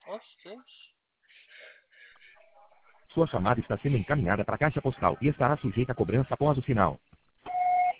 Oxente. Sua chamada está sendo encaminhada para a caixa postal e estará sujeita a cobrança após o sinal.